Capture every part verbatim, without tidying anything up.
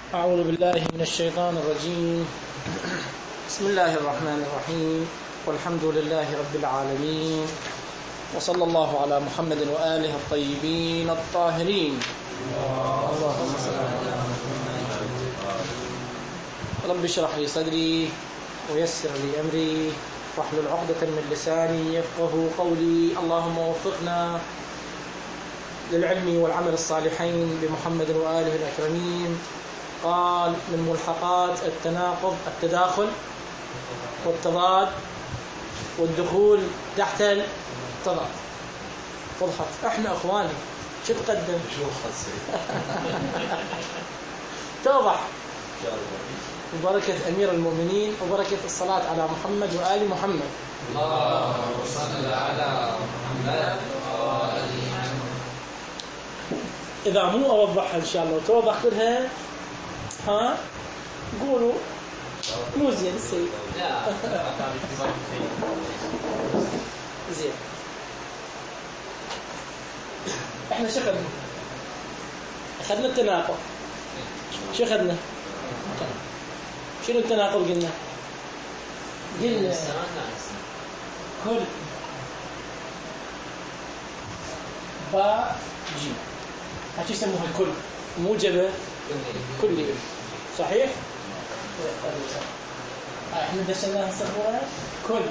أعوذ بالله من الشيطان الرجيم. بسم الله الرحمن الرحيم، والحمد لله رب العالمين، وصلى الله على محمد وآله الطيبين الطاهرين. اللهم صل على محمد. رب اشرح لي صدري ويسر لي أمري واحلل عقدة من لساني يفقه قولي. اللهم وفقنا للعلم والعمل الصالحين بمحمد وآله الأكرمين. قال من ملحقات التناقض التداخل والتضاد والدخول تحت التضاد. وضحت؟ احنا اخواني شو تقدم؟ توضح ببركة أمير المؤمنين وبركة الصلاة على محمد وآل محمد. اللهم صل على محمد وآل محمد. إذا مو أوضحها إن شاء الله وتوضح كلها ها قولوا مو زين السيد. لا زين. احنا شو اخذنا؟ اخذنا التناقض. شو اخذنا؟ شنو التناقض قلنا؟ قلنا كل با جيم هاتش يسموها الكل موجبة كلية. صحيح؟ احنا دشناها السبورة كل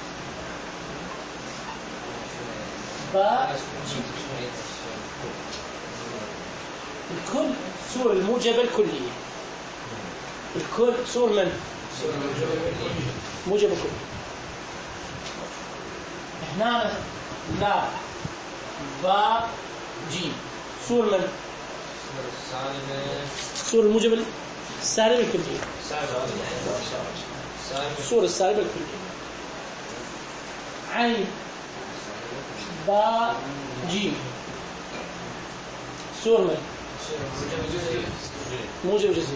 با جيم. الكل صور الموجبة الكلية. الكل صور من؟ موجبة كلية. هنا لا با جيم صور من؟ صور الموجبة السالبة الكلية. صور السالبة الكلية. عين با جيم صور من؟ موجب جزئي.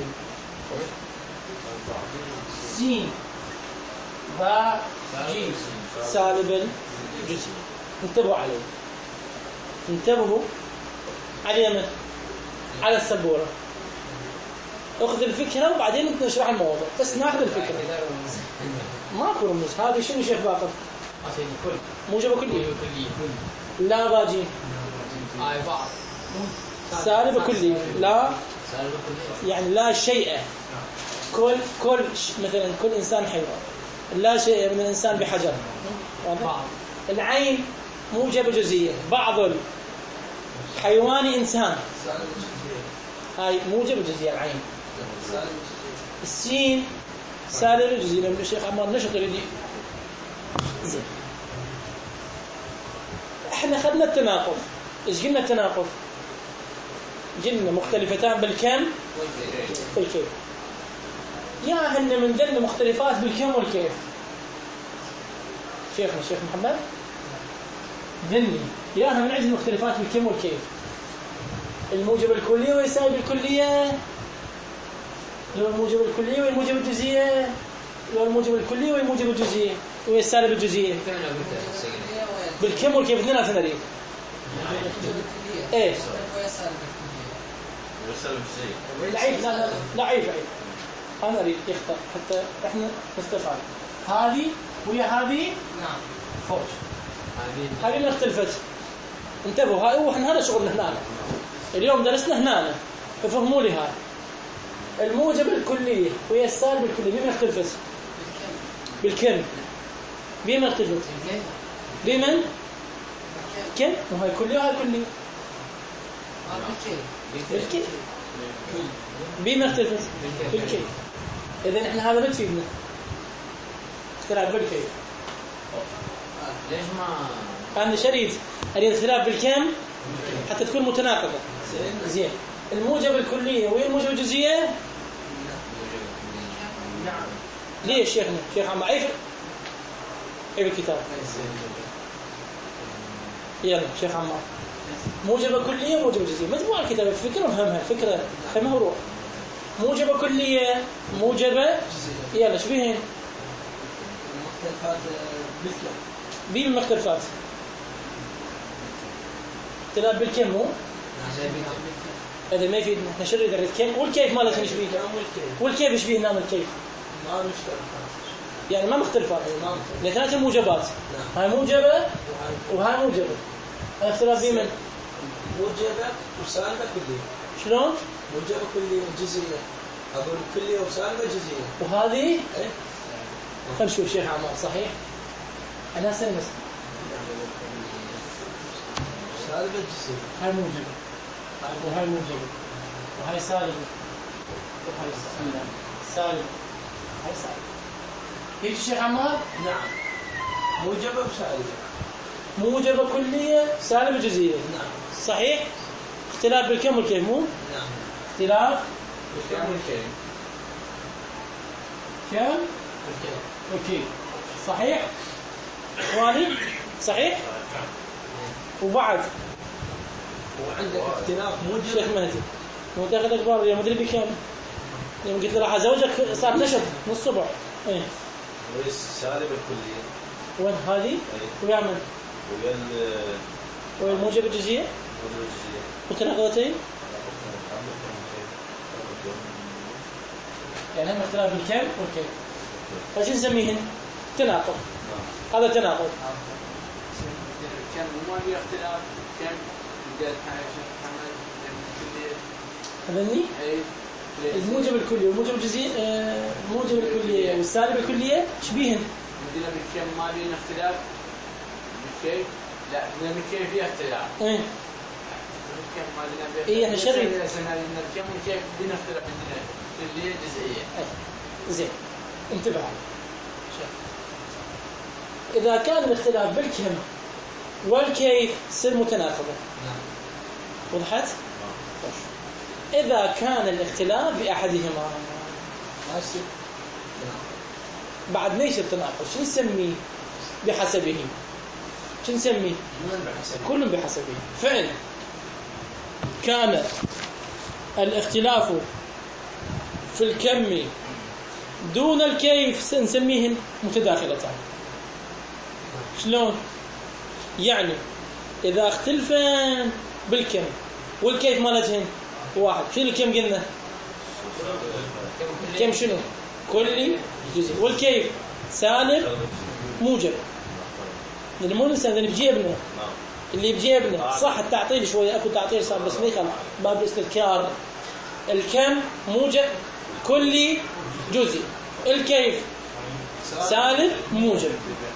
سين با جيم سالب جزئي. انتبهوا عليه، انتبهوا على اليمين على السبورة. اخذ الفكرة وبعدين انت نشرح الموضوع، بس ناخذ الفكرة. ماكو رموز. هذه شنو شيخ باقر؟ موجبة كلية. لا باجي اي بعض سالبة كلية. لا يعني لا شيء. كل كل مثلا كل إنسان حيوان. لا شيء من الإنسان بحجر. واضح؟ العين موجبة جزئية. بعض الحيوان إنسان. هاي موجبة جزئية العين. السين سالبة جزئية. لما الشيخ عمار نشط يريد. زين. احنا خدنا التناقض. ايش قلنا التناقض؟ قلنا مختلفتان بالكم والكيف. يا هن من ضمن مختلفات بالكم والكيف شيخنا الشيخ محمد ذني يا من عندنا مختلفات بالكم والكيف. الموجب الكلية والسالب الكلية، لو الموجب الكلية والموجب الجزئية، لو الموجب الكلية والموجب الجزئية والسالب الجزئية. بالكم والكيف اثنين نريد. ايه لا عيب لا لا لا عيب عيب. أنا أريد يختار حتى إحنا نستفعل. هذه ويا هذه نعم فوق. هذه ما اختلفت. انتبهوا هاي هو هذا شغلنا هنا. اليوم درسنا هنا ففهموا لي هاي. الموجب الكلية ويا السالب الكلية بما اختلفت؟ بالكم. بما اختلفت؟ بمن؟ كم؟ وهاي كلية وهاي كلية. بالكيف. بما اختلفت؟ بالكيف. إذن إحنا هذا بتفيدنا. اختلاف بالكيف. ليش ما؟ أنا شريط أريد اختلاف بالكم حتى تكون متناقضة. زين. الموجب الكلية وين الموجب الجزئية؟ نعم. ليش شيخنا؟ شيخ عم عيف عيف الكتاب. يلا شيخ عمار. موجبة كلية وموجبة جزئية. مجموعة الكتاب فكرة مهمة فكرة فهمها وروح. موجبة كلية موجبة يلا شو بيهن؟ مختلفات بالكم. بين المختلفات. اختلاف بالكم مو؟ هذا ما يفيدنا. احنا شو نريد الكم والكيف مالته يشبيه، والكيف يشبيه هنا الكيف ما مشترك يعني ما مختلفات، الاثنين موجبات. هاي موجبة وهاي موجبة. الاختلاف بمن؟ موجبة وسالبة كلية. شلون؟ موجبة كلية وجزئية. أقول كلية وسالبة جزئية. وهذه؟ إيه. خل نشوف شيخ عمار صحيح؟ أنا سلمس. سالبة جزئية. هاي موجبة. وهاي موجبة. وهاي سالبة. وهاي سالبة. هاي سالبة. هيك الشيخ عمار؟ نعم. موجبة وسالبة. موجبة كلية سالبة جزئية. نعم. صحيح؟ اختلاف بالكم والكيف مو؟ نعم. اختلاف بالكم والكيف. كم؟ والكيف. والكيف. صحيح؟ اخواني؟ صحيح؟ وبعد وعندك اختلاف موجب. شيخ مهدي مو تاخذ اخبار اليوم مدري بكم؟ يوم قلت له راح ازوجك صار نشط نص صبح. ايه سالب الكلية. وين هذه؟ ويا من؟ ويا ويا الموجب الجزئية؟ الجزئية. متناقضتين؟ يعني هم اختلاف بالكم والكيف. ايش نسميهن؟ تناقض. هذا تناقض. كم ما في اختلاف كم بدأت حاجة محمد الكلية. هذني؟ أي. الموجب الكلي والموجب الجزئي آه الموجب الكلية والسالب الكلية شبيهن؟ بدنا بالكم ما بين اختلاف بالكيف. لا بدنا بالكيف فيها اختلاف. ايه. بالكم ما بدنا بيختلاف. إيه إحنا شري. بدنا بالكم والكيف بدنا اختلاف بدنا كلية جزئية. أيه. زين انتبه. إذا كان الاختلاف بالكم والكيف تصير متناقضة. نعم. وضحت؟ إذا كان الاختلاف بأحدهما ما يصير. بعد ليش التناقض؟ شو نسميه؟ بحسبه. شو نسميه؟ كل بحسبه. فإن كان الاختلاف في الكم دون الكيف نسميهن متداخلتان. شلون؟ يعني إذا اختلفن بالكم والكيف مالتهن واحد، شنو الكم قلنا؟ كم شنو؟ كلي جزئي. والكيف سالب موجب. لأن مو الإنسان اللي بجيبنا اللي بجيبنا صح التعطيل شوية أكو تعطيل صار بس ما يخل باب الاستذكار. الكم موجب كلي جزئي. الكيف سالب موجب.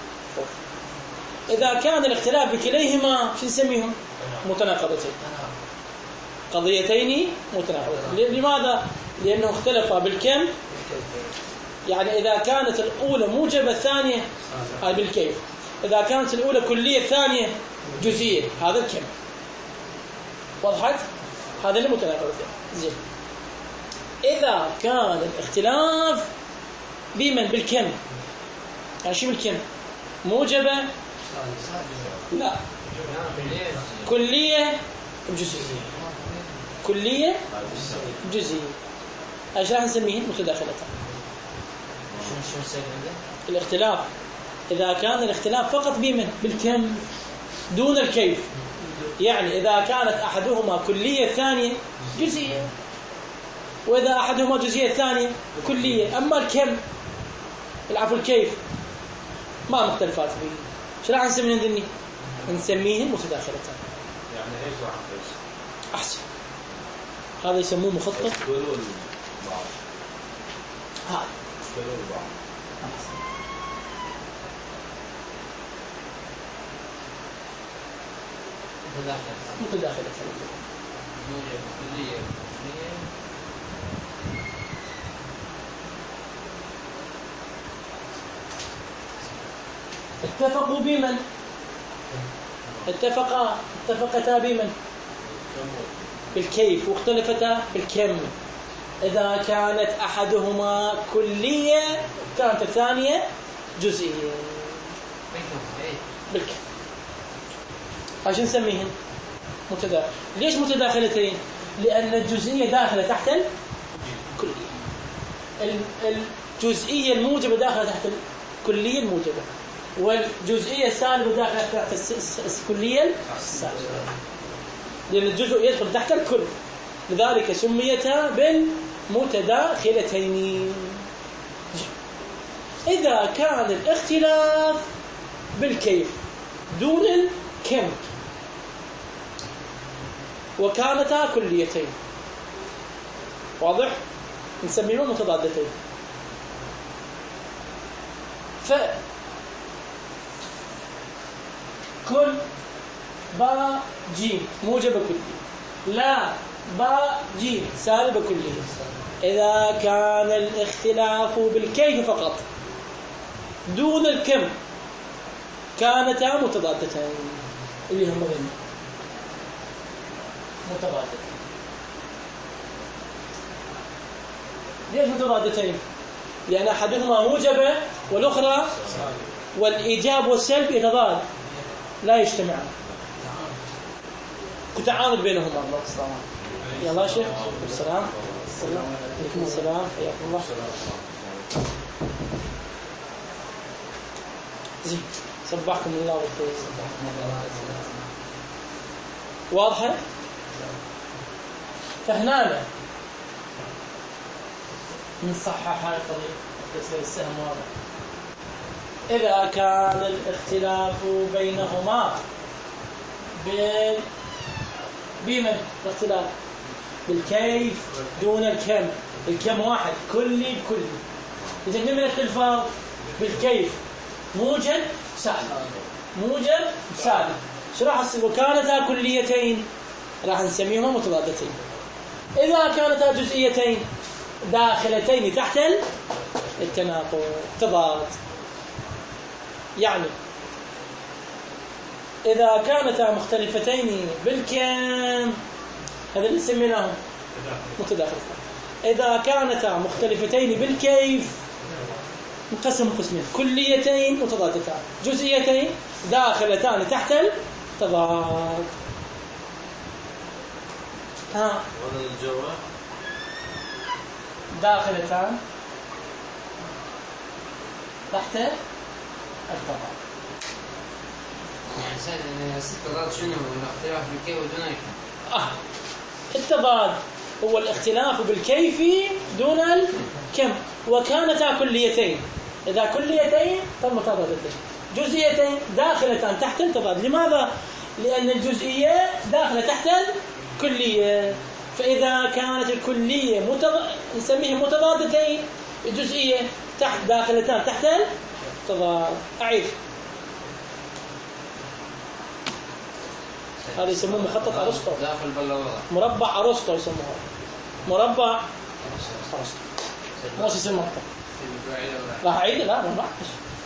إذا كان الاختلاف بكليهما شو نسميهم؟ متناقضتين. قضيتين متناقضتين. لماذا؟ لأنه اختلفا بالكم. يعني إذا كانت الأولى موجبة الثانية هاي بالكيف. إذا كانت الأولى كلية الثانية جزئية هذا الكم. وضحت؟ هذا اللي متناقضتين. زين. إذا كان الاختلاف بمن بالكم يعني شو بالكم؟ موجبة لا كلية جزئية. كلية جزئية. ايش راح نسميه؟ متداخلتان. الاختلاف إذا كان الاختلاف فقط بمن بالكم دون الكيف. يعني إذا كانت أحدهما كلية الثانية جزئية، وإذا أحدهما جزئية الثانية كلية. أما الكم العفو الكيف ما مختلفات فيه. شو راح نسميه ذني؟ نسميه متداخلتان. يعني ايش راح نقيس؟ أحسن. هذا يسموه مخطط. كلوا بعض. ها. كلوا بعض. متداخلتان. كلية. اتفقوا بمن؟ اتفقا اتفقتا بمن؟ بالكيف واختلفتا بالكم. إذا كانت أحدهما كلية كانت الثانية جزئية. بالكم. عشان نسميهن متداخل. ليش متداخلتين؟ لأن الجزئية داخلة تحت الكلية. الجزئية الموجبة داخلة تحت الكلية الموجبة، والجزئية السالبة داخلة تحت الكلية السالبة. لأن الجزء يدخل تحت الكل. لذلك سميتا بالمتداخلتين. إذا كان الاختلاف بالكيف دون الكم وكانتا كليتين، واضح؟ نسميهم متضادتين. ف كل با جيم موجب كلي، لا با جيم سالب كلي. إذا كان الاختلاف بالكيف فقط دون الكم كانتا متضادتين، اللي هم غير متضادتين. ليش متضادتين؟ لأن أحدهما موجبة والأخرى والإيجاب والسلب يتضاد لا يجتمعان، كتعامل بينهما. الله السلام. يلا شيخ. السلام. السلام عليكم. السلام حياكم الله. زين صبحكم الله بالخير. واضحة؟ فهنا نصحح هاي القضية تصير السهم واضح. إذا كان الاختلاف بينهما بال بمن الاختلاف بالكيف دون الكم، الكم واحد كلي بكلي. إذا من الاختلاف بالكيف موجب سالب موجب سالب، شو راح يصير؟ وكانتا كليتين راح نسميهما متضادتين. إذا كانتا جزئيتين داخلتين تحت التناقض تضاد. يعني إذا كانتا مختلفتين بالكم هذا اللي سميناهم متداخلتين. إذا كانتا مختلفتين بالكيف نقسم قسمين: كليتين متضادتان، جزئيتين داخلتان تحت التضاد. ها وهذا الجواب داخلتان تحت التضاد. يعني سيد التضاد شنو هو؟ الاختلاف بالكيف ودون الكم. آه. التضاد هو الاختلاف بالكيف دون الكم، وكانتا كليتين. إذا كليتين فمتضادتين، جزئيتين داخلتان تحت التضاد. لماذا؟ لأن الجزئية داخلة تحت الكلية. فإذا كانت الكلية متض... نسميها متضادتين، الجزئية تحت داخلتان تحت التضاد. أعيد، هذا يسموه مخطط أرسطو، داخل بالوضع مربع أرسطو يسموه مربع أرسطو. ماش يسمى مخطط. راح أعيد؟ لا ما بعرفش.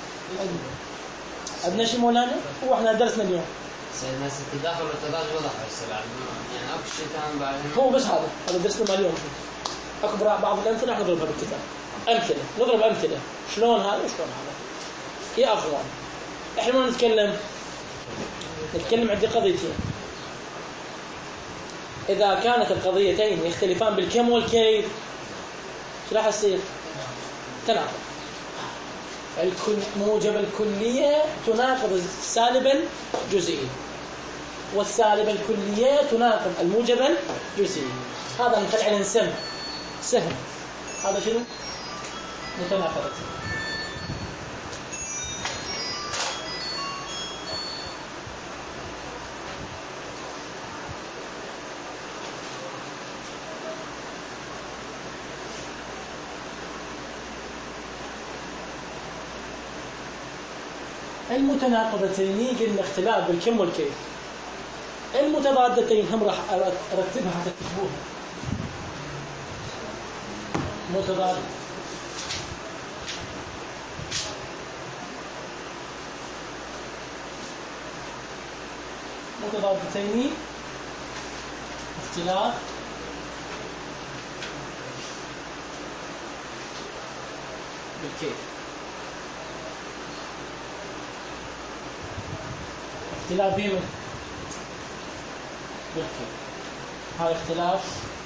عندنا شيء مولانا هو احنا درسنا اليوم. سيدنا التداخل والتضاد وضح السبع، يعني أكو شيء ثاني بعد هو بس هذا هذا درسنا اليوم. أكبر بعض الأمثلة احنا نضربها بالكتاب، أمثلة نضرب أمثلة شلون هذا وشلون هذا. يا أخوان احنا ما نتكلم نتكلم عندي قضيتين. إذا كانت القضيتين يختلفان بالكم والكيف شو راح يصير؟ تناقض. الكل موجب الكلية تناقض السالب الجزئي، والسالب الكلية تناقض الموجب الجزئي. هذا نخلي عليه نسم سهم. هذا شنو؟ متناقض. المتناقضتين قلنا اختلاف بالكم والكيف. المتضادتين هم راح ارتبها حتى تكتبوها. متضاد متضادتين اختلاف بالكيف، اختلاف بين بالكيف. هذا اختلاف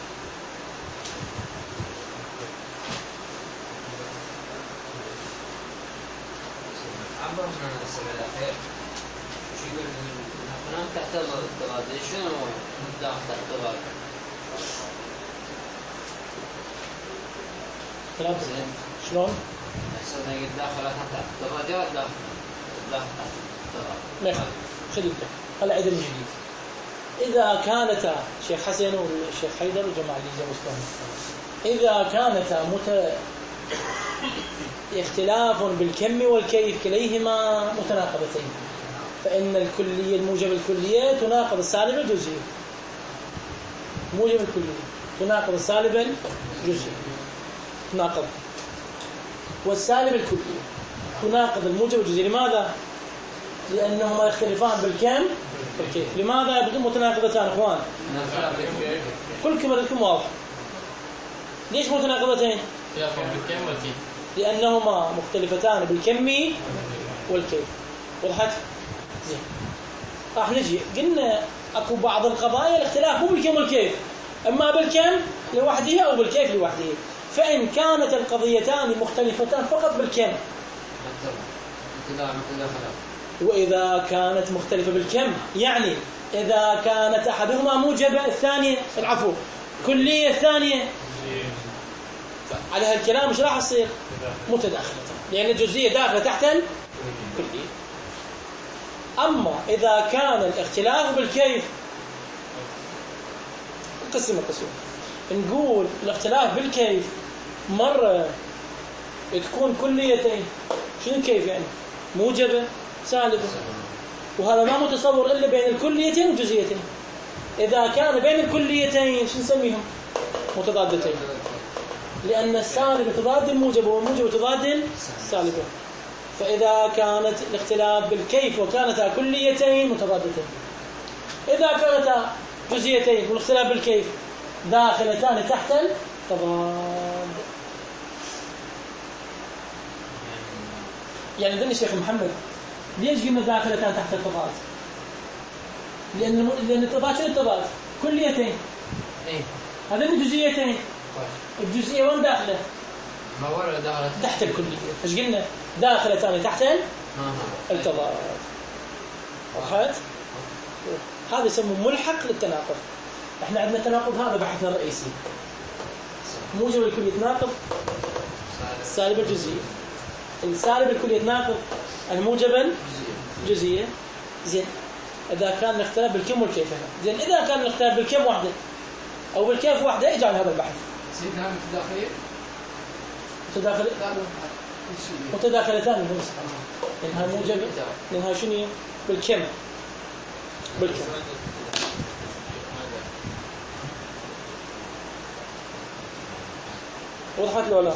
عبر عن السبب الأخير. شو يقول الأقنام تحت الضغط؟ شنو داخل الضغط؟ كلام شلون؟ أحسن هي الداخلة تحت درجات داخل داخل ماشي خليك هلا عيد الجديد. إذا كانتا شيخ حسن والشيخ حيدر وجماعة اللي جابوا إذا كانتا مت اختلاف بالكم والكيف كليهما متناقضتين، فإن الكلية الموجب الكلية تناقض السالب الجزئي. موجب الكلية تناقض السالب الجزئي تناقض، والسالب الكلية تناقض الموجب الجزئي. لماذا؟ لأنهما يختلفان بالكم والكيف. لماذا متناقضتان اخوان؟ كلكم لكم واضح. ليش متناقضتين؟ بالكم والكيف، لأنهما مختلفتان بالكم والكيف. وضحت؟ زين. راح نجي قلنا اكو بعض القضايا الاختلاف مو بالكم والكيف، اما بالكم لوحدها او بالكيف لوحدها. فإن كانت القضيتان مختلفتان فقط بالكم، وإذا كانت مختلفة بالكم يعني إذا كانت أحدهما موجبة الثانية العفو كلية الثانية، على هالكلام مش راح تصير متداخلة، لأن الجزئية داخلة تحت الكلية. أما إذا كان الاختلاف بالكيف قسم القسم، نقول الاختلاف بالكيف مرة تكون كليتين. شنو كيف يعني؟ موجبة سالبة، وهذا ما متصور إلا بين الكليتين والجزئيتين. إذا كان بين الكليتين شو نسميهم؟ متضادتين، لأن السالب تضاد الموجبة والموجبة تضاد السالبة. فإذا كانت الاختلاف بالكيف وكانتا كليتين متضادتين، إذا كانتا جزئيتين والاختلاف بالكيف داخلتان تحت التضاد. يعني ذن الشيخ محمد ليش قلنا داخلتان تحت التضاد؟ لأن لأن التضاد شنو التضاد؟ كليتين. إيه. هذا من جزئيتين. الجزئية وين داخلة؟ ما ولا داخلة تحت الكلية. إيش قلنا؟ داخلتان تحت التضاد. وضحت؟ هذا يسمى ملحق للتناقض. احنا عندنا تناقض، هذا بحثنا الرئيسي. موجب الكلية يتناقض السالب الجزئية، السالب الكلية يتناقض الموجب الجزئية. زين إذا كان الاختلاف بالكم والكيف هنا. زين إذا كان الاختلاف بالكم واحدة أو بالكيف واحدة اجعل هذا البحث سيدنا متداخلين متداخل متداخلتان منهم، لأنها موجبة لأنها شنو بالكم بالكم. وضحت له لا؟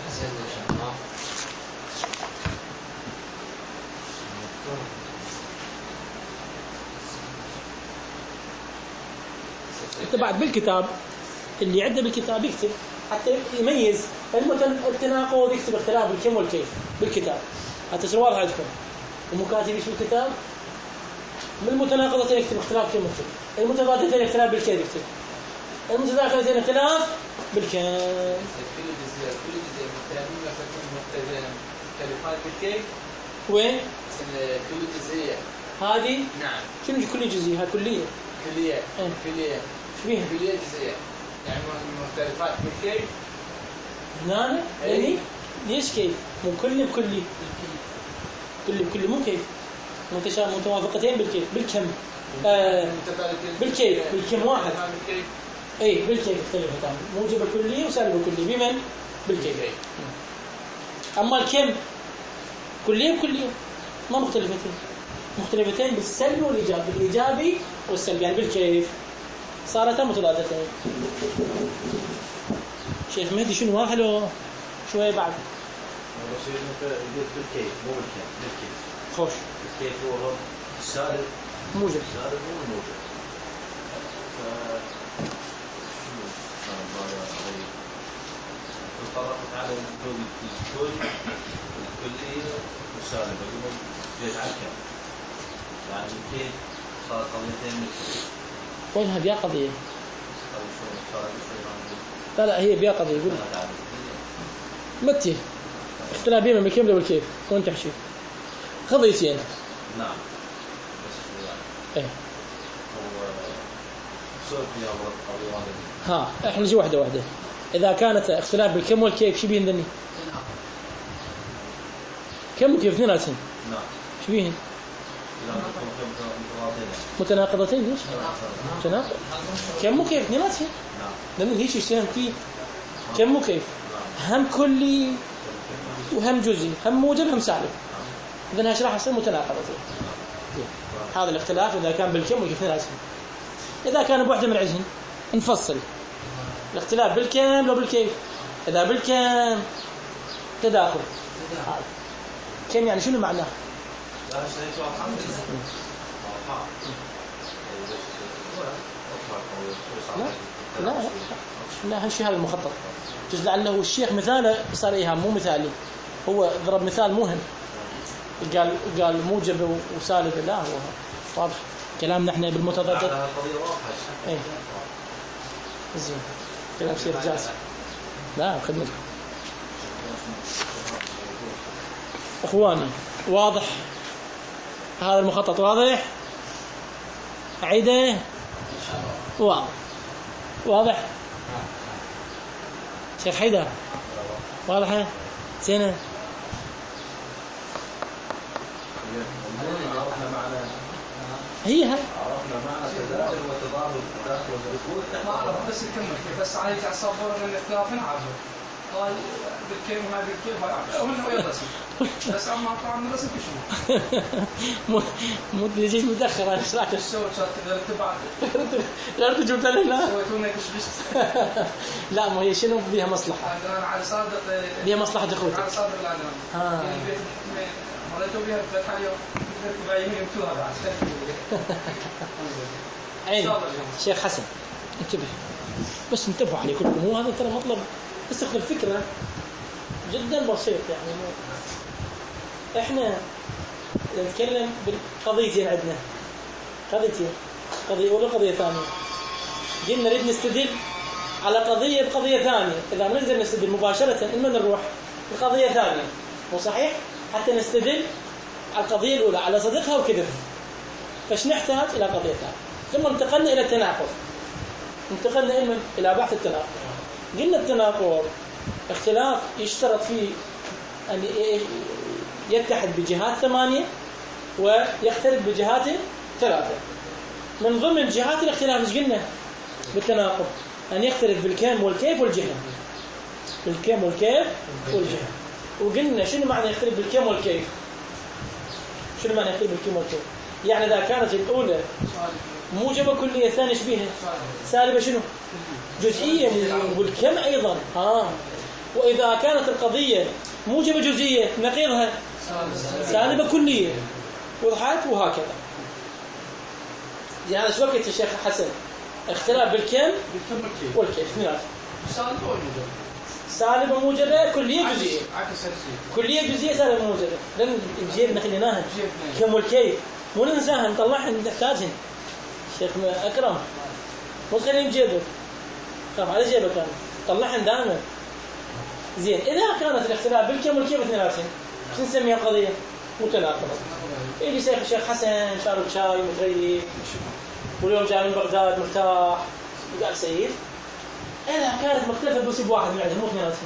انت بعد بالكتاب اللي عنده بالكتاب يكتب حتى يميز التناقض، يكتب اختلاف بالكم والكيف بالكتاب حتى تصير واضحه عندكم. ومكاتب ايش بالكتاب؟ من المتناقضتين يكتب اختلاف كم والكيف، المتضادتين اختلاف بالكيف يكتب، المتداخلتين اختلاف بالكم. كل جزئية كل جزئية مختلفين مختلفين مختلفات بالكيف. وين؟ كل جزئية هذه نعم. شنو كل جزئية؟ ها كلية كلية اه. كلية شبيها؟ كلية جزئية يعني مختلفات بالكيف هنا يعني ليش كيف؟ مو كل بكلي، كل بكلي مو كيف، متشابه متوافقتين بالكيف بالكم آه بالكيف بالكم واحد. اي بالكيف مختلفتان، موجب الكلي وسالب الكلي بمن؟ بالكيف. اما الكم كليه بكليه ما مختلفتين، مختلفتين بالسلب والايجاب، بالايجابي والسلبي يعني بالكيف صارتا متضادتين. شيخ مهدي شنو واحد لو شويه بعد بصير مثلا بالكيف مو بالكيف بالكيف خوش الكيف هو السالب موجب السالب مو الموجب. فطرقت على الكل الكل الكلية والسالب يقولون جيت على الكم يعني الكيف صار قضيتين مثل وين هذه يا قضيه؟ لا لا هي بيا قضيه يقول متى اختلاف بين بالكيف والكيف وين تحشي قضيتين. نعم بس ايه هو سوق يا ولد قضيه واحده. ها احنا نجي واحده واحده. إذا كانت اختلاف بالكم والكيف شو بيهن ذني؟ كم وكيف اثنيناتهم؟ نعم. شو بيهن؟ متناقضتين ليش؟ متناقض. كم وكيف اثنيناتهم؟ نعم. لأن هيش يشتغل فيه كم وكيف؟ هم كلي وهم جزئي، هم موجب هم سالب. إذن هاش راح يصير متناقضتين. هذا الاختلاف إذا كان بالكم وكيف اثنيناتهم. إذا كان بوحدة من العجن نفصل الاختلاف بالكم لو بالكيف. إذا بالكم تداخل. كم يعني شنو معناه؟ لا لا لا هالشيء هذا المخطط. جزء لعله الشيخ مثاله صار إيهام مو مثالي. هو ضرب مثال مهم. قال قال موجب وسالب. لا هو واضح كلامنا احنا بالمتضاد. ايه زين كلام شيخ جاسم. لا خدمة اخواني واضح هذا المخطط واضح. عيده واضح واضح شيخ حيدر واضحه زينه. هي هاي عرفنا معنى تداخل وتضاد وتداخل والدخول. ما اعرف بس نكمل كيف بس عليك على الصبر من الاختلاف نعرفه. قال بالكيف وما بالكيف هو انه يرسم بس اما طبعا من رسم شو مو مو تجيش متاخر انا ايش رايك شو صار تقدر تبعت لا تجيب لنا سويتونا كش بس لا ما هي شنو فيها مصلحه. انا على صادق فيها مصلحه اخوتي على صادق الادم اه مريتوا بها ثلاث اليوم بايمين يمتوها بعد عيني. شيخ حسن انتبه بس انتبهوا عليه كلكم. هو هذا ترى مطلب بس اخذ الفكره جدا بسيط. يعني احنا نتكلم بالقضيتين عندنا قضيتين قضيه اولى قضيه ثانيه. قلنا نريد نستدل على قضيه بقضيه ثانيه. اذا ما نقدر نستدل مباشره اما نروح لقضيه ثانيه مو صحيح حتى نستدل على القضيه الاولى على صدقها وكذب. فاش نحتاج الى قضيه ثانيه. ثم انتقلنا الى التناقض. انتقلنا الى بحث التناقض. قلنا التناقض اختلاف يشترط فيه أن يتحد بجهات ثمانية ويختلف بجهات ثلاثة. من ضمن جهات الاختلاف ايش قلنا بالتناقض؟ أن يختلف بالكم والكيف والجهة. بالكم والكيف والجهة. وقلنا شنو معنى يختلف بالكم والكيف؟ شنو معنى يختلف بالكم والكيف؟ يعني إذا كانت الأولى موجبة كلية الثانية ايش بيها؟ سالبة شنو؟ جزئية والكم أيضا. آه. وإذا كانت القضية موجبة جزئية نقيضها سالبة كلية. وضحت وهكذا. يعني هذا شو وقت الشيخ حسن اختلاف بالكم والكيف اثنين. سالبة وموجبة. سالبة موجبة كلية جزئية. عكس كلية جزئية سالبة موجبة. لأن الجيب نخليناها كم والكيف مو ننساها نطلعها نحتاجها. شيخ أكرم مو تخليهم جيبك خاف على جيبك كان طلعهم دائما زين. إذا كانت الاختلاف بالكم والكيف اثنيناتهم شو نسميها قضية متناقضة. يجي شيخ الشيخ حسن شارب شاي متغيب واليوم جاي من بغداد مرتاح وقال سيد. إذا كانت مختلفة بس بواحد من عندهم مو اثنيناتهم.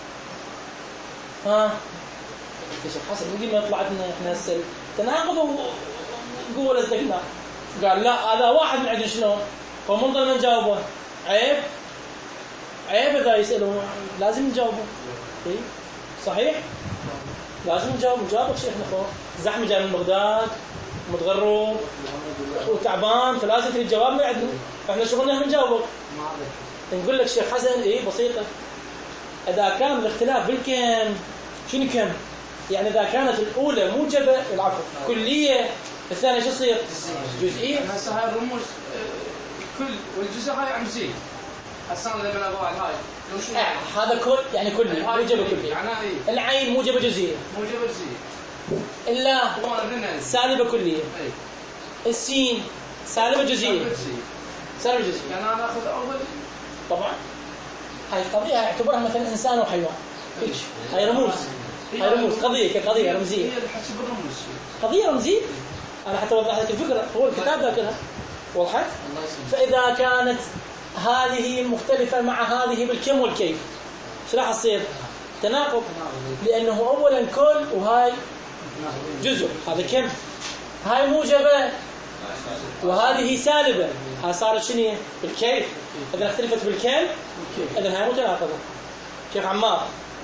ها الشيخ حسن يجي ما يطلع لنا احنا السل تناقض وقول ازدقنا. قال لا هذا واحد من عندنا شلون فمنظر من جاوبه عيب عيب. إذا يسألوا لازم نجاوبه. إيه صحيح لازم نجاوب. نجاوبك شيخنا خو زحمة جاي من بغداد متغرب وتعبان فلازم تريد جواب من عندنا. فإحنا شغلنا نجاوبك. نقول لك شيخ حسن إيه بسيطة. إذا كان الاختلاف بالكم شنو كم؟ يعني إذا كانت الأولى موجبة العفو كلية الثانية شو يصير؟ جزئية. هسه هاي الرموز كل والجزء هاي عم زين. هسه أنا لما أبغى هاي آه هذا كل يعني كل موجبة كلية. إيه؟ العين موجبة جزئية. موجبة جزئية. إلا سالبة كلية. إيه؟ السين سالبة جزئية. سالبة جزئية. يعني أنا أخذ أول. طبعا. هاي قضية اعتبرها مثلا إنسان وحيوان. إيش؟ هاي رموز. هاي رموز قضية كقضية رمزية. هي اللي حسب الرموز. قضية رمزية. أنا حتى وضح لك الفكرة. هو الكتاب ذاكرها. وضحت؟ فإذا كانت هذه مختلفة مع هذه بالكم والكيف، شو راح يصير؟ تناقض، لأنه أولا كل وهاي جزء، هذا كم، هاي موجبة وهذه سالبة، هاي صارت شنو بالكيف، إذا اختلفت بالكم إذا هاي متناقضة. شيخ عمار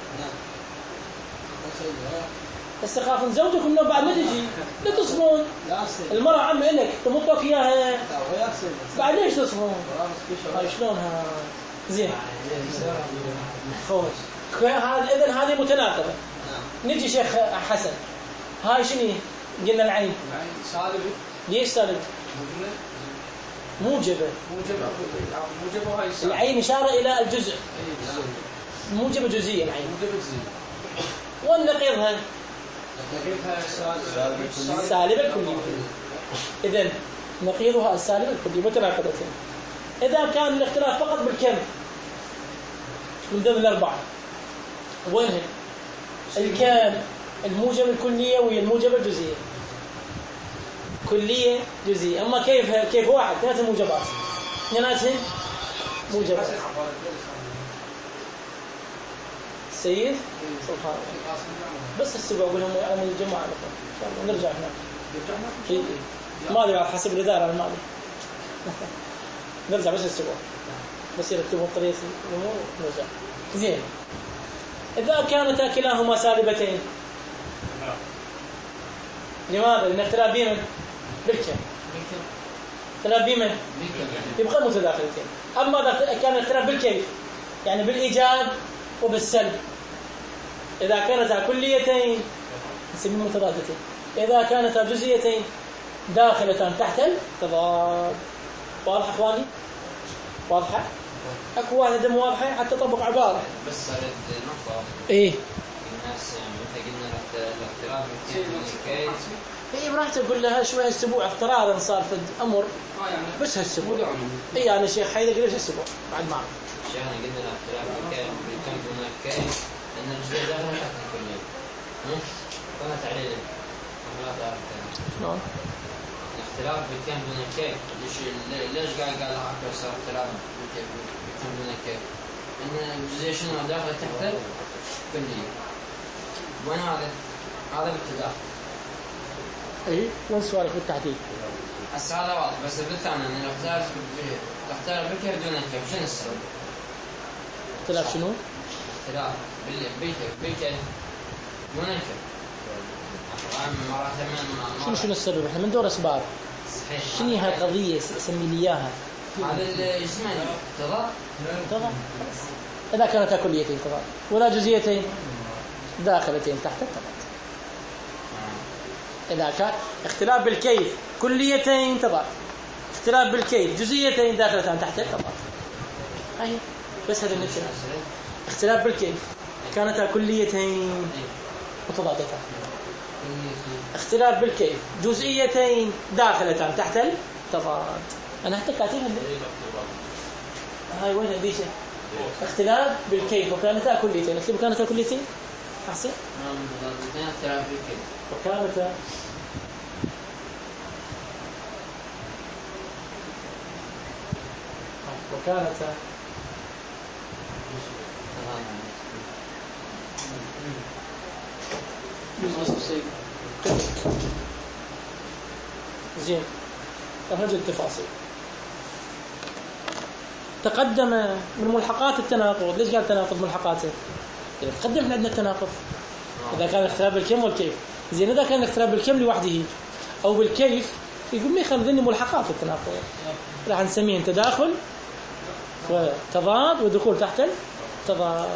هسه خافن زوجكم لو بعد ما تجي لا تصفون المرأة عم إلك تمطك إياها بعد ليش تصفون؟ هاي شلونها زين خوش هذا إذن هذه متناقضة. نجي شيخ حسن، هاي شنو قلنا العين سالبة، ليش سالب؟ موجبة موجبة موجبة وهاي سالبة. العين إشارة إلى الجزء، موجبة جزئية العين، موجبة جزئية. والنقيضها نقيضها سالبة سالبة الكلية. إذن نقيضها السالبة الكلية متناقضتين. إذا كان الاختلاف فقط بالكم من ضمن الأربعة وينهم؟ الكم الموجبة الكلية وهي الموجبة الجزئية، كلية جزئية. أما كيف كيف واحد ثلاث موجبات اثنيناتهم موجبات. سيد سبحان الله. بس السبع أقول لهم على الجماعة إن شاء الله نرجع هنا ما أدري على حسب الإدارة الماضي نرجع بس السبع بس يرتبون طريقة الأمور نرجع. زين، إذا كانتا كلاهما سالبتين لماذا؟ لأن اختلاف بيمن بالكم، اختلاف بيمن يبقى متداخلتين. أما إذا كان اختلاف بالكيف يعني بالإيجاب وبالسلب، إذا كانتا كليتين نسميه متضادتين، إذا كانتا جزئيتين داخلتان تحت التضاد. واضح أخواني؟ واضحة؟ أكو واحدة مو واضحة حتى تطبق عبارة. بس صارت نقطة إيه الناس متى قلنا الاختلاف كيف هي براحتك تقول لها شوي هالسبوع افتراضا صار في الأمر بس هالسبوع. إيه يعني شيخ حيدر ليش هالسبوع بعد ما شيخنا قلنا الاختلاف كيف بالكم دون كيف أن الجزء داخل تحت الكلية. كانت عليه ما تعرف شلون؟ الاختلاف بالكم دون كيف ليش ليش قال قال هكذا صار اختلاف بالكيف بالكم دون كيف؟ إن الجزء شنو داخل تحت الكلية. وين هذا؟ هذا بالتداخل. إيه وين سؤالك بالتحديد؟ هسه هذا واضح بس بالثاني ان الاختلاف الاختلاف بالكيف دون الكيف شنو السبب؟ اختلاف شنو؟ اختلاف بالكيف بالكيف دون الكيف. شنو شنو السبب؟ احنا من دور اسباب. صحيح. شنو هاي القضيه سمي لي اياها؟ هذا الجسماني تضاد تضاد. اذا كانت كليتين تضاد ولا جزئيتين داخلتين تحت التضاد. إذا كان اختلاف بالكيف كليتين تضاد، اختلاف بالكيف جزئيتين داخلتان تحت التضاد. أي بس هذا النفس. اختلاف بالكيف كانتا كليتين متضادتان، اختلاف بالكيف جزئيتين داخلتان تحت التضاد. أنا حتى كاتبها هاي وين هديشة. اختلاف بالكيف وكانتا كليتين، اكتب كانتا كليتين أحسن. اختلاف بالكيف وكانتا وكانتا زين. نرجع التفاصيل. تقدم من ملحقات التناقض. ليش قال تناقض ملحقاته؟ تقدم احنا عندنا التناقض إذا كان الاختلاف بالكم والكيف. زين إذا كان الاختلاف بالكم لوحده أو بالكيف يقول ما يخلذني ملحقات التناقض، راح نسميه تداخل وتضاد ودخول تحت التضاد.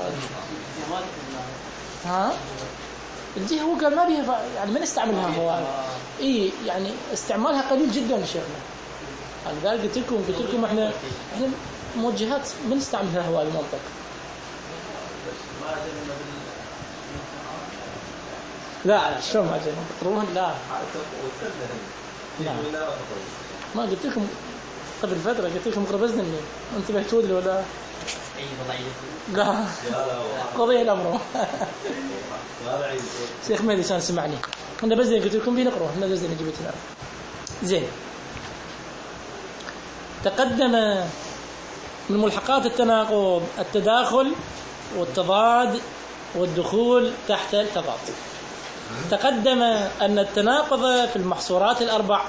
ها الجهة هو قال ما بيها يعني ما نستعملها هو إيه يعني استعمالها قليل جدا شيخنا. أنا قال قلت لكم قلت لكم إحنا إحنا موجهات ما نستعملها هو المنطق. لا لا شو ما جينا تقرون لا لا ما قلت لكم قبل فترة قلت لكم قربزني مني انتبهتوا لي ولا لا قضية الأمر شيخ مهدي كان سمعني احنا بزني قلت لكم بنقرأ احنا بزني جبتنا زين. تقدم من ملحقات التناقض التداخل والتضاد والدخول تحت التضاد. تقدم أن التناقض في المحصورات الأربع.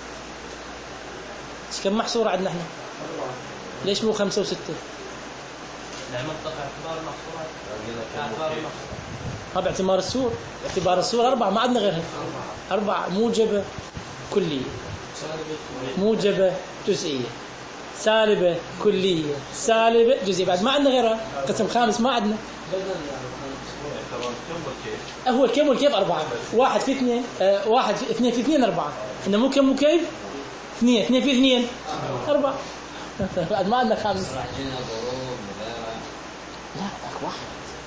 كم محصورة عندنا احنا؟ ليش مو خمسة وستة؟ لا منطقة اعتبار المحصورات. اعتبار المحصورات. ها باعتبار السور، باعتبار السور أربعة ما عندنا غيرها. أربعة موجبة كلية، موجبة جزئية، سالبة كلية، سالبة جزئية، بعد ما عندنا غيرها. قسم خامس ما عندنا. هو الكم والكيف أربعة. واحد في اثنين، آه واحد في اثنين في اثنين أربعة. إنه مو كم وكيف؟ اثنين، اثنين في اثنين أربعة. بعد ما عندنا خامس. لا أك واحد.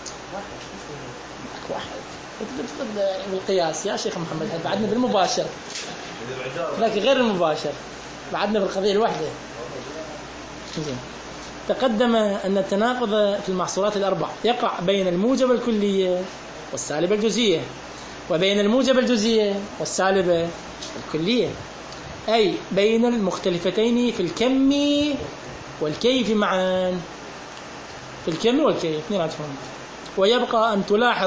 أك واحد. بالقياس يا شيخ محمد، بعدنا بالمباشر. لكن غير المباشر. بعدنا بالقضية الواحدة. زين. تقدم أن التناقض في المحصورات الأربع يقع بين الموجبة الكلية والسالبة الجزئية، وبين الموجبة الجزئية والسالبة الكلية، أي بين المختلفتين في الكم والكيف معا. في الكم والكيف اثنين عندهم. ويبقى أن تلاحظ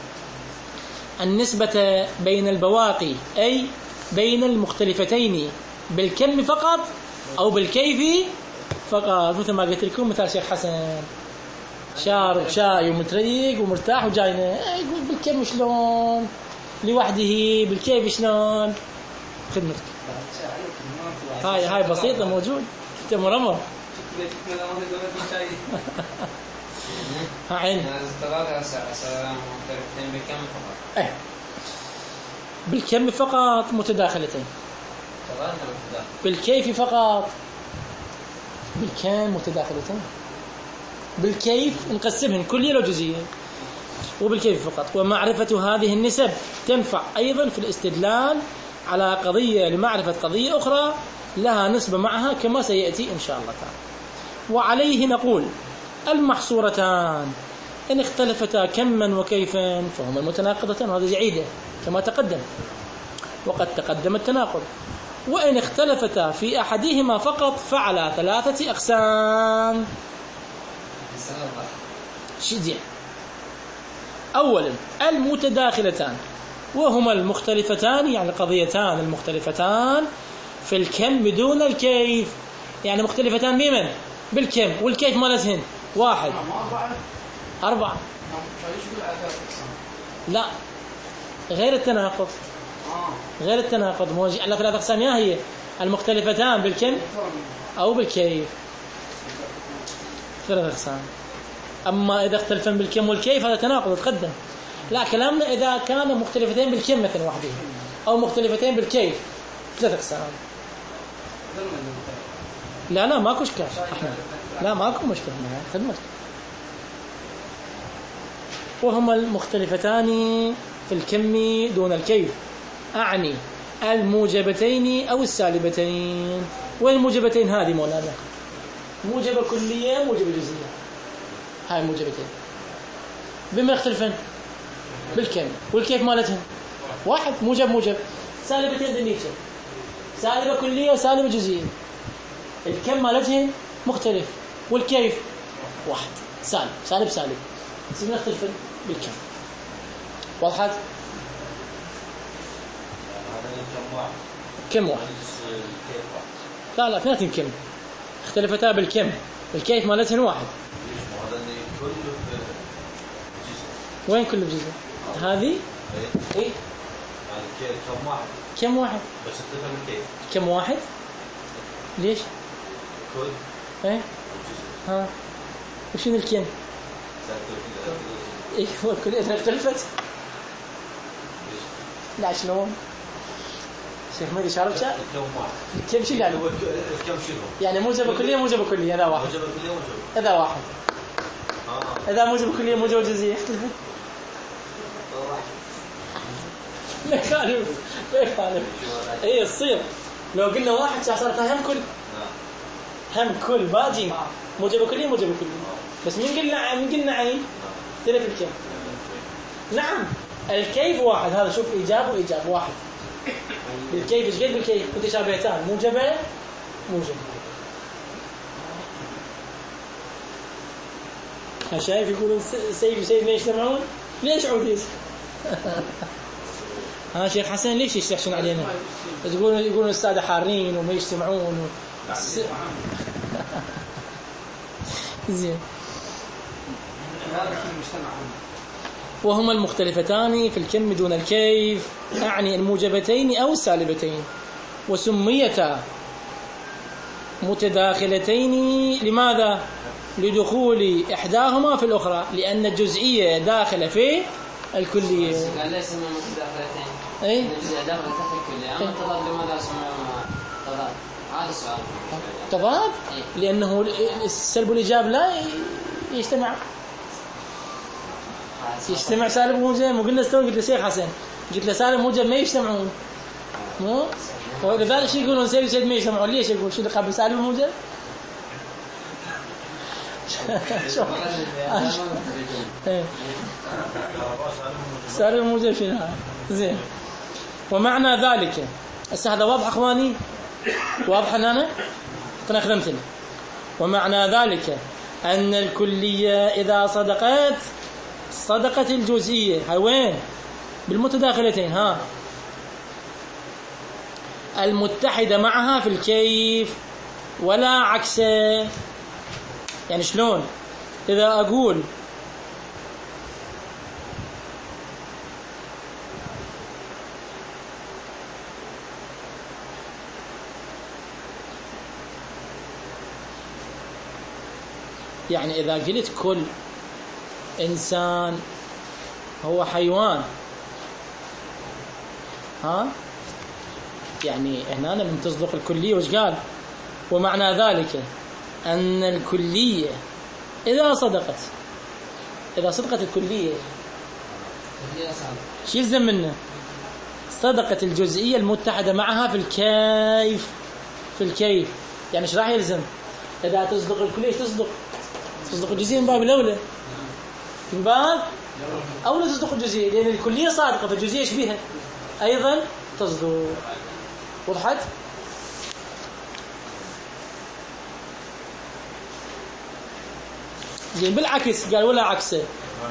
النسبة بين البواقي، أي بين المختلفتين بالكم فقط أو بالكيف فقط. مثل ما قلت لكم مثال شيخ حسن، شارب شاي ومتريق ومرتاح وجاينا، يقول بالكم شلون لوحده، بالكيف شلون. خدمتك هاي هاي بسيطة موجود. انت مرمر عين ايه بالكم فقط متداخلتين، بالكيف فقط بالكم متداخلتين، بالكيف نقسمهن كلية وجزئية، وبالكيف فقط. ومعرفة هذه النسب تنفع أيضا في الاستدلال على قضية لمعرفة قضية أخرى لها نسبة معها كما سيأتي إن شاء الله تعالى. وعليه نقول المحصورتان إن اختلفتا كما وكيفا فهما المتناقضتان، وهذا جعيدة كما تقدم وقد تقدم التناقض. وإن اختلفتا في أحدهما فقط فعلى ثلاثة أقسام. شديد. أولا المتداخلتان وهما المختلفتان، يعني القضيتان المختلفتان في الكم بدون الكيف، يعني مختلفتان بمن؟ بالكم، والكيف مالتهن واحد أربعة. لا غير التناقض، غير التناقض موجه على ثلاث أقسام، يا هي المختلفتان بالكم أو بالكيف، ثلاث أقسام. أما إذا اختلفن بالكم والكيف هذا تناقض تقدم. لا كلامنا إذا كانوا مختلفتين بالكم مثلا واحدة أو مختلفتين بالكيف ثلاث أقسام. لا لا ماكو مشكلة احنا، لا ماكو مشكلة خدمتك. وهما المختلفتان في الكم دون الكيف، أعني الموجبتين أو السالبتين. وين الموجبتين هذه مولانا؟ موجبة كلية موجبة جزئية، هاي موجبتين. بما يختلفن؟ بالكم، والكيف مالتهم واحد موجب موجب. سالبتين دنيتين، سالبة كلية وسالبة جزئية. الكم مالتهم مختلف والكيف واحد سالب سالب سالب، بس بما يختلفن بالكم. وضحت؟ كم واحد؟ لا لا اثنين كم اختلفتا بالكم، الكيف مالتهن واحد. وين كل بجزء؟ هذه ايه كم واحد؟ كم واحد؟ بس اختلفن بالكيف. كم واحد؟ ليش؟ كل ايه ها وشنو الكم؟ ايه هو كل اذا اختلفت. لا شلون؟ شيخ ميدي شارب شاء؟ الكم شو يعني؟ الكم شنو؟ يعني موجبة كلية موجبة كلية هذا واحد. موجبة كلية موجبة. هذا واحد. آه. إذا موجبة كلية موجبة جزئية اختلفت. ما يخالف ما يخالف. إيه تصير لو قلنا واحد صارت هم كل. هم كل باجي موجبة كلية موجبة كلية. بس من قلنا من قلنا عين تلف الكم. نعم الكيف واحد، هذا شوف إيجاب وإيجاب واحد. بالكيف ايش قد بالكيف متشابهتان موجبة موجبة. شايف يقولون سيف وسيف ما يجتمعون؟ ليش عوديس؟ ها شيخ حسن ليش يستحسن علينا؟ تقولون يقولون السادة حارين وما يجتمعون و... س... زين. وهما المختلفتان في الكم دون الكيف، أعني الموجبتين أو السالبتين، وسميتا متداخلتين. لماذا؟ لدخول إحداهما في الأخرى، لأن الجزئية داخلة في الكلية. قال ليس من متداخلتين. أي؟ الجزئية داخلة تحت الكلية، أما التضاد لماذا سموها تضاد؟ هذا السؤال. تضاد؟ لأنه السلب والإيجاب لا يجتمع. يجتمع سالب وموجب. مو قلنا استوى قلت للشيخ حسن قلت له سالب وموجب ما يجتمعون. مو؟ ولذلك شو يقولون سالب وسالب ما يجتمعون؟ ليش يقول شو اللي قبل سالب وموجب؟ سالب وموجب شنو؟ زين. ومعنى ذلك هسه هذا واضح اخواني؟ واضح هنا؟ كنا خدمتني. ومعنى ذلك أن الكلية إذا صدقت صدقت الجزئية. هاي وين؟ بالمتداخلتين. ها المتحدة معها في الكيف ولا عكسه. يعني شلون؟ إذا أقول يعني إذا قلت كل إنسان هو حيوان، ها يعني هنا من تصدق الكلية. وش قال؟ ومعنى ذلك أن الكلية إذا صدقت إذا صدقت الكلية شو يلزم منه؟ صدقت الجزئية المتحدة معها في الكيف. في الكيف يعني ايش راح يلزم؟ إذا تصدق الكلية تصدق تصدق الجزئية من باب الأولى، من باب أولى تصدق الجزئية، لأن الكلية صادقة فالجزئية ايش بيها؟ أيضا تصدق. وضحت؟ زين. بالعكس قال ولا عكسه.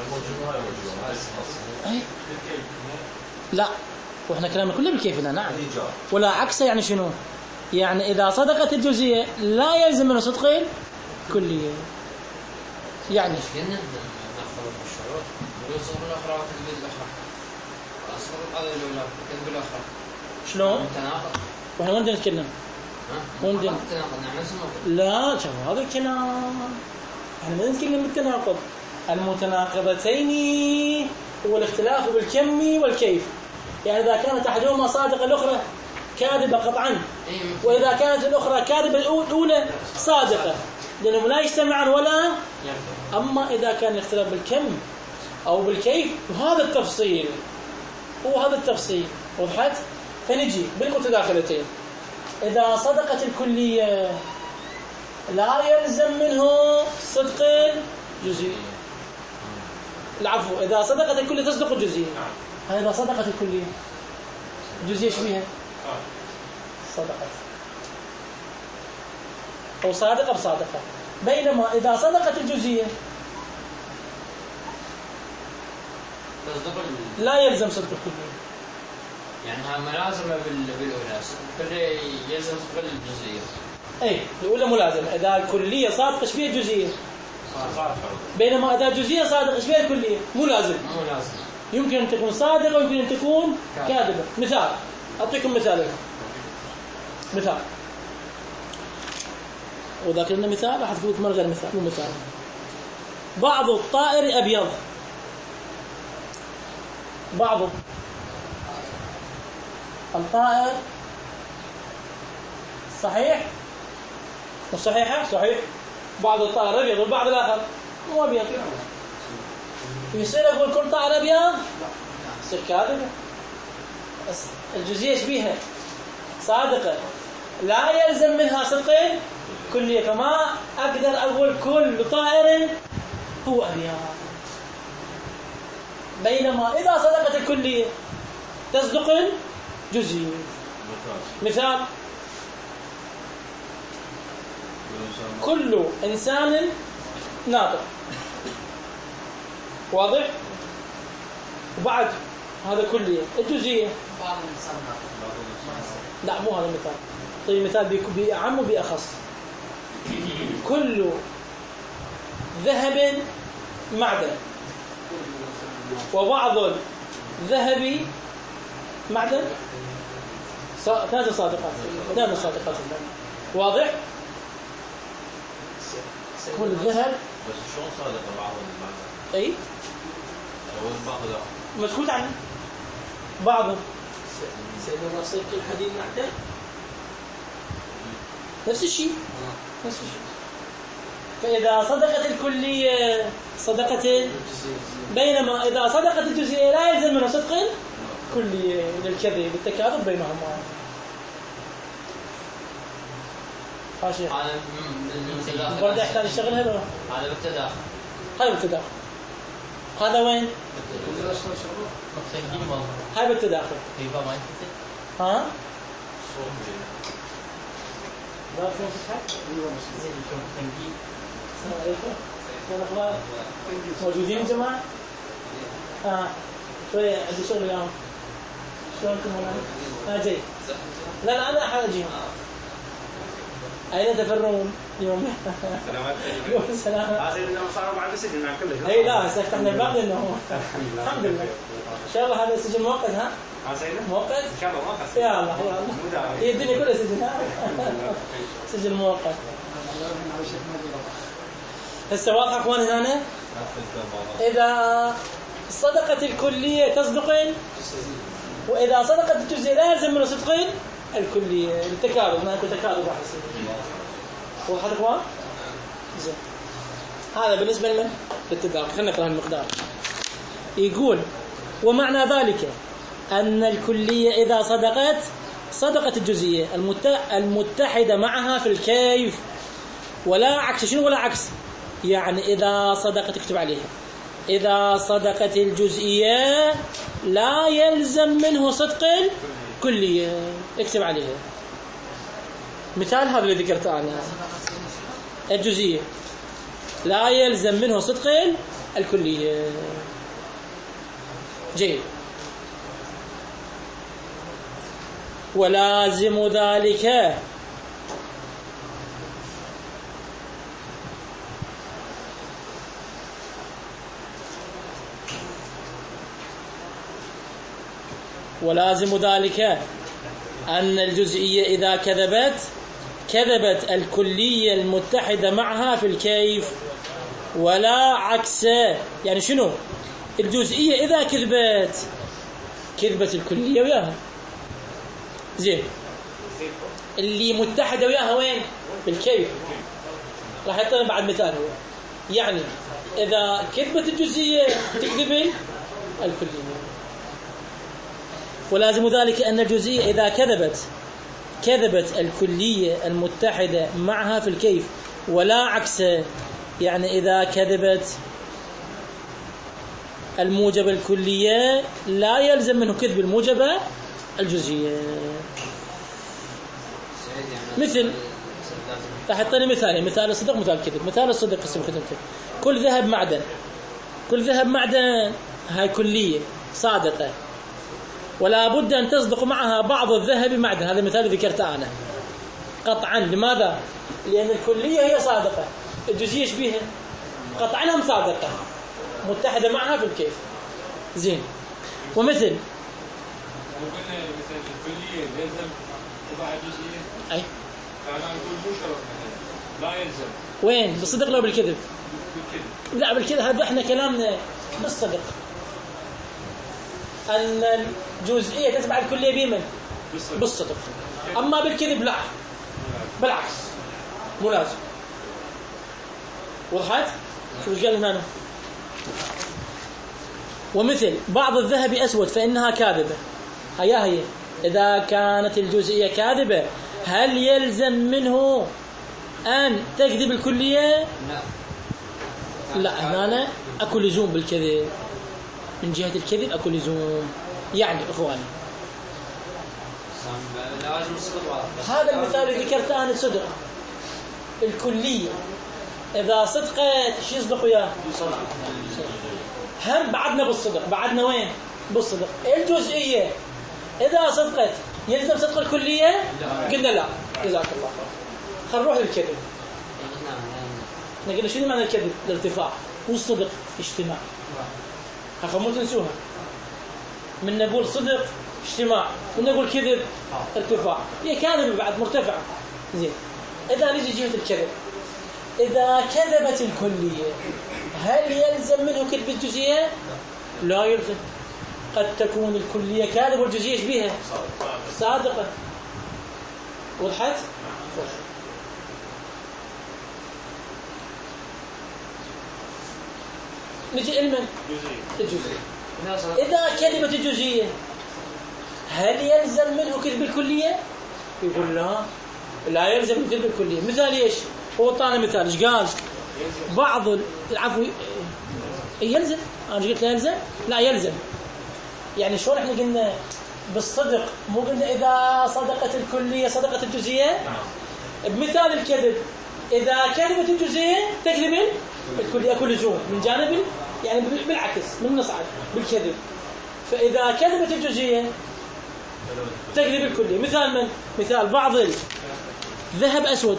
لا واحنا كلامنا كله بالكيف هنا. نعم. ولا عكسه يعني شنو؟ يعني إذا صدقت الجزئية لا يلزم منه صدق الكلية. يعني قلنا ناخذ بالشروط ونوصل الأخرى وتثبت الأخرى. أصل هذا الأولى وتثبت الأخرى. شلون؟ متناقض. واحنا وين نتكلم؟ ها؟ وين؟ متناقض. نعم نفس الموضوع. لا شوف هذا الكلام احنا ما نتكلم بالتناقض. المتناقضتين هو الاختلاف بالكم والكيف. يعني إذا كانت أحدهما صادقة الأخرى كاذبة قطعا، وإذا كانت الأخرى كاذبة الأولى صادقة، لأنهم لا يجتمعان ولا. أما إذا كان الاختلاف بالكم أو بالكيف وهذا التفصيل هو هذا التفصيل. وضحت؟ فنجي بالمتداخلتين. إذا صدقت الكلية لا يلزم منه صدق الجزئية. العفو، إذا صدقت الكلية تصدق الجزئية. إذا صدقت الكلية الجزئية ايش بيها؟ صدقت أو صادقة بصادقة. بينما إذا صدقت الجزئية لا يلزم صدق الكلية. يعني ها ملازمة بالأولى الكلية يلزم صدق الجزئية. أي الأولى ملازمة. إذا الكلية صادقة ايش فيها الجزئية؟ بينما إذا الجزئية صادقة ايش فيها الكلية؟ مو لازم. مو لازم. يمكن أن تكون صادقة ويمكن أن تكون كاذبة. مثال أعطيكم مثال. مثال وذاكر لنا مثال راح تقول مرة غير مثال. مو مثال. بعض الطائر أبيض. بعض الطائر صحيح؟ مش صحيحة؟ صحيح. بعض الطائر أبيض والبعض الآخر مو أبيض. يصير أقول كل طائر أبيض؟ يصير كاذبة. الجزئية ايش بيها؟ صادقة. لا يلزم منها صدق كلية. فما أقدر أقول كل طائر هو أبيض. بينما إذا صدقت الكلية تصدق الجزئية. مثال كل إنسان ناطق. واضح؟ وبعد هذا كلية. الجزئية لا مو هذا المثال. طيب مثال بأعم وبأخص. كل ذهب معدن، وبعض الذهب معدن ثلاث صادقات ثلاث صادقات. واضح؟ كل الذهب بس شلون صادق بعض المعنى؟ اي وين باخذ مسكوت عنه بعضه. سيدنا صدق الحديد معدن نفس الشيء نفس الشيء. فإذا صدقت الكلية صدقت، بينما إذا صدقت الجزئية لا يلزم منها صدق كلية للكذب بالتكاذب بينهما. ماشي. هذا من برضه يحتاج يشتغلها ولا؟ هذا بالتداخل. هاي بالتداخل. هذا وين؟ هاي بالتداخل. ها؟ لا شو تصحى؟ السلام عليكم. شو الأخبار؟ موجودين جماعة؟ آه شوية عندي شغل اليوم. شلونكم هنا؟ آه جاي. لا لا أنا حاجيهم. أين تفرون اليوم؟ السلام. السلام. هذا اللي صار بعد السجن مع كله. أي لا سفتحنا الباب لأنه الحمد لله. إن شاء الله هذا السجن مؤقت ها؟ ها سيدنا؟ مؤقت؟ إن شاء الله مؤقت. يا الله يا الله. هي الدنيا كلها سجن ها؟ سجن مؤقت. هسه واضح اخوان هنا؟ اذا صدقت الكليه تصدق، واذا صدقت الجزئيه لا يلزم من صدق الكليه. التكاذب ما يكون تكاذب راح يصير. واضح اخوان؟ زين. هذا بالنسبه لمن؟ للتداخل. خلينا نقرا المقدار. يقول ومعنى ذلك ان الكليه اذا صدقت صدقت الجزئيه المتحده معها في الكيف، ولا عكس. شنو ولا عكس؟ يعني إذا صدقت اكتب عليها، إذا صدقت الجزئية لا يلزم منه صدق الكلية. اكتب عليها. مثال هذا اللي ذكرته أنا، الجزئية لا يلزم منه صدق الكلية. جيد. ولازم ذلك ولازم ذلك أن الجزئية إذا كذبت كذبت الكلية المتحدة معها في الكيف، ولا عكس. يعني شنو؟ الجزئية إذا كذبت كذبت الكلية وياها. زين. اللي متحدة وياها وين؟ بالكيف. راح يعطينا بعد مثال هو. يعني إذا كذبت الجزئية تكذب الكلية. ولازم ذلك أن الجزئية إذا كذبت كذبت الكلية المتحدة معها في الكيف، ولا عكس. يعني إذا كذبت الموجبة الكلية لا يلزم منه كذب الموجبة الجزئية. مثل أحطني مثالين، مثال الصدق مثال الكذب. مثال الصدق اسمه كذب. كل ذهب معدن، كل ذهب معدن هاي كلية صادقة، ولا بد أن تصدق معها بعض الذهب معدن. هذا مثال ذكرته أنا قطعا. لماذا؟ لأن الكلية هي صادقة، الجزئية ايش بيها؟ قطعا هم صادقة متحدة معها في الكيف. زين. ومثل وقلنا مثل الكلية يلزم تبع الجزئية. أي. فأنا نقول مو شرط مثلا لا يلزم. وين؟ بالصدق لو بالكذب؟ بالكذب. لا بالكذب. هذا احنا كلامنا بالصدق. أن الجزئية تتبع الكلية بمن؟ بالصدق. بالصدق. أما بالكذب لا، بالعكس مو لازم. وضحت؟ شو قال هنا؟ ومثل بعض الذهب أسود فإنها كاذبة. هيا هي إذا كانت الجزئية كاذبة هل يلزم منه أن تكذب الكلية؟ لا. لا هنا أكو لزوم بالكذب. من جهة الكذب أكو لزوم. يعني إخواني هذا المثال اللي ذكرته أنا صدق الكلية إذا صدقت شو يصدق وياه؟ هم بعدنا بالصدق، بعدنا وين؟ بالصدق. الجزئية إذا صدقت يلزم صدق الكلية؟ قلنا لا. جزاك الله خير. خل نروح للكذب. قلنا شنو معنى الكذب؟ الارتفاع، والصدق اجتماع. خل مو تنسوها. من نقول صدق اجتماع، من نقول كذب ارتفاع. هي كاذبة بعد مرتفعة. زين. إذا نجي جهة الكذب، إذا كذبت الكلية هل يلزم منه كذب الجزئية؟ لا يلزم. قد تكون الكلية كاذبة والجزئية ايش بيها؟ صادقة. وضحت؟ نجي علما الجزئية. إذا كذبت الجزئية هل يلزم منه كذب الكلية؟ يقول لا، لا يلزم من كذب الكلية. مثال ايش؟ هو طالع مثال ايش قال؟ بعض العفو يلزم. انا قلت لا يلزم؟ لا يلزم. يعني شلون احنا قلنا بالصدق، مو قلنا اذا صدقت الكلية صدقت الجزئية؟ بمثال الكذب اذا كذبت الجزئية تكذب الكلية كل لزوم من جانب، يعني بالعكس من نصعد بالكذب. فاذا كذبت الجزئية تكذب الكلية. مثال من؟ مثال بعض ذهب اسود.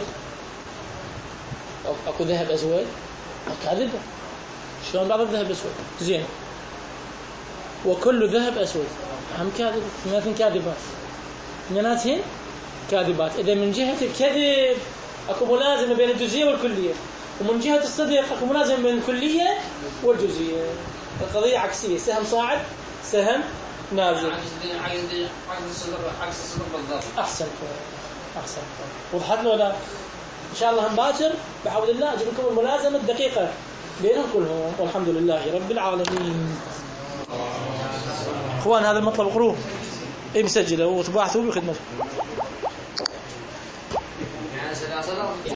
اكو ذهب اسود كاذبة. شلون بعض الذهب اسود؟ زين. وكل ذهب اسود هم كاذب. اثنين كاذبات، اثنيناتهن كاذبات. اذا من جهة الكذب اكو ملازمة بين الجزئية والكلية، ومن جهة الصدق اكو ملازمة بين الكلية والجزئية. القضية عكسية، سهم صاعد سهم نازل. عكس الصدق عكس الصدق بالضبط. احسن احسن. وضحت له لا؟ ان شاء الله هم باكر بحول الله اجيب لكم الملازمة الدقيقة بينهم كلهم، والحمد لله رب العالمين. اخوان هذا المطلب اقروه، اي مسجله وتبعثوا بخدمته.